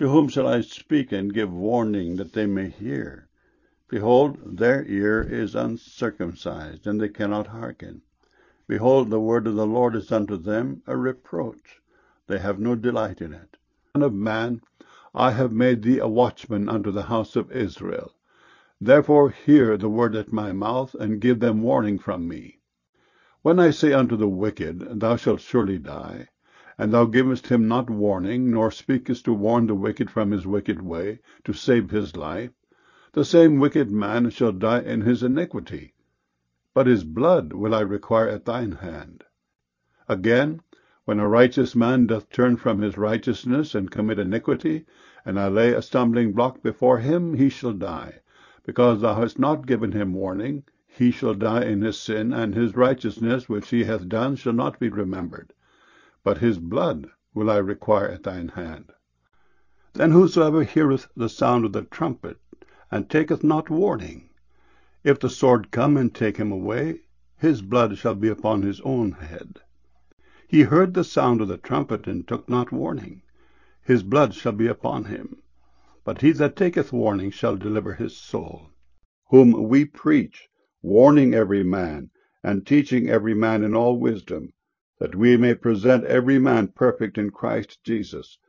To whom shall I speak and give warning that they may hear? Behold, their ear is uncircumcised, and they cannot hearken. Behold, the word of the Lord is unto them a reproach. They have no delight in it. Son of man, I have made thee a watchman unto the house of Israel. Therefore hear the word at my mouth, and give them warning from me. When I say unto the wicked, Thou shalt surely die, and thou givest him not warning, nor speakest to warn the wicked from his wicked way, to save his life, the same wicked man shall die in his iniquity, but his blood will I require at thine hand. Again, when a righteous man doth turn from his righteousness, and commit iniquity, and I lay a stumbling block before him, he shall die. Because thou hast not given him warning, he shall die in his sin, and his righteousness which he hath done shall not be remembered. But his blood will I require at thine hand. Then whosoever heareth the sound of the trumpet, and taketh not warning, if the sword come and take him away, his blood shall be upon his own head. He heard the sound of the trumpet, and took not warning, his blood shall be upon him. But he that taketh warning shall deliver his soul. Whom we preach, warning every man, and teaching every man in all wisdom, that we may present every man perfect in Christ Jesus.